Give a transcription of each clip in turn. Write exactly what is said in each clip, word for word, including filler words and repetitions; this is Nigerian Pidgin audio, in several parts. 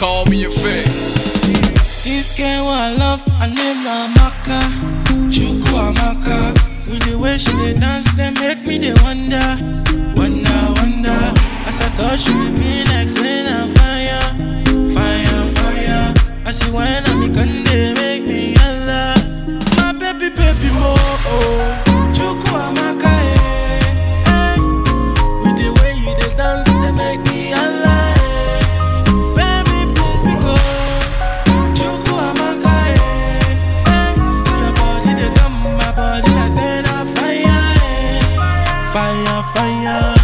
call me a fake. This girl I love, I name her Maka, Chuku Amaka. With the way she dey dance, they make me dey wonder, wonder, wonder. As I touch you, it be like saying I'm fire, fire, fire. I see when I'm in they make me holla. My baby, baby, mo, oh, Chuku Amaka, eh, eh. With the way you dey dance, they make me holla, eh. Baby, please me go. Chuku Amaka, eh, eh. Your body dey come, my body like saying I'm fire, eh. Fire, fire.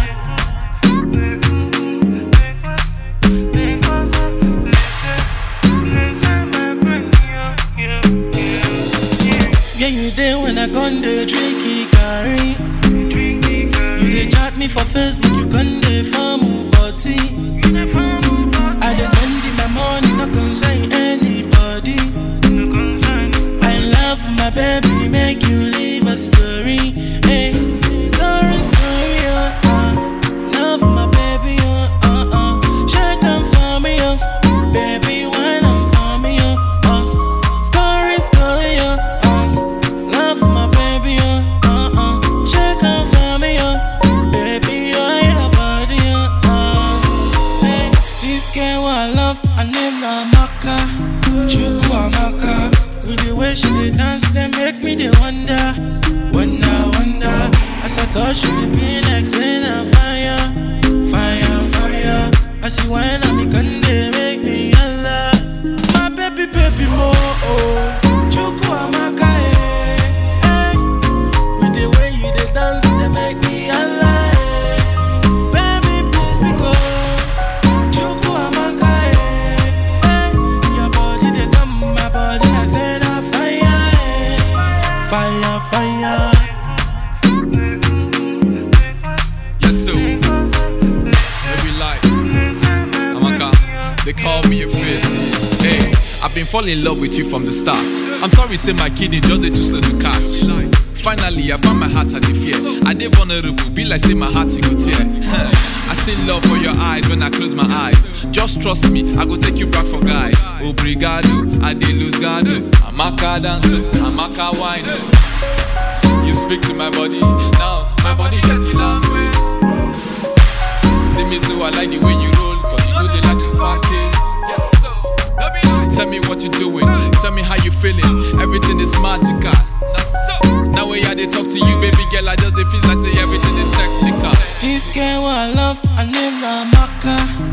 Yeah, you there when I gone the tricky carry. You dey chat me for Facebook, you gone the farm party. I just spend my money, no concern anybody. I love my baby, make you leave a story. Hey, story, story, uh, uh. Love my baby, uh, uh, uh. Shake them for me, uh. Baby, when I'm for me, uh, uh. Story, story, uh, uh. Love my baby, uh, uh, uh. Shake them for me, uh. Baby, oh, your body, uh, uh. Hey, this girl I love, I name her Maka, Chuku Amaka. With the way she dey dance, they make me dey wonder, wonder, wonder. As I touch you, it be like saying I'm fire, fire, fire. I see when I'm in they make me holla. My baby, baby, mo, oh, Chuku Amaka, eh, eh. With the way you dey dance, they make me holla, eh. Baby, please me go. Chuku Amaka, eh, eh. Your body dey come, my body like saying I'm fire, eh. Fire, fire. Yes, so. Baby life. Amaka, they call me a face. Hey, I've been falling in love with you from the start. I'm sorry, say my kidney just dey too slow to catch. Finally, I found my heart at the fear. I dey vulnerable, be like say my heart go tear. I see love for your eyes when I close my eyes. Just trust me, I go take you back for guys. Obrigado, I dey lose gado. Amaka dancer, Amaka wine. You speak to my body, now my body get it language. See me so I like the way you roll, cause you know they like to party. Yes, so, tell me what you doing, tell me how you feeling. Everything is magical. Now so, now when I they talk to you, baby girl, I just they feel like say everything is technical. This girl I love, I name her Maka,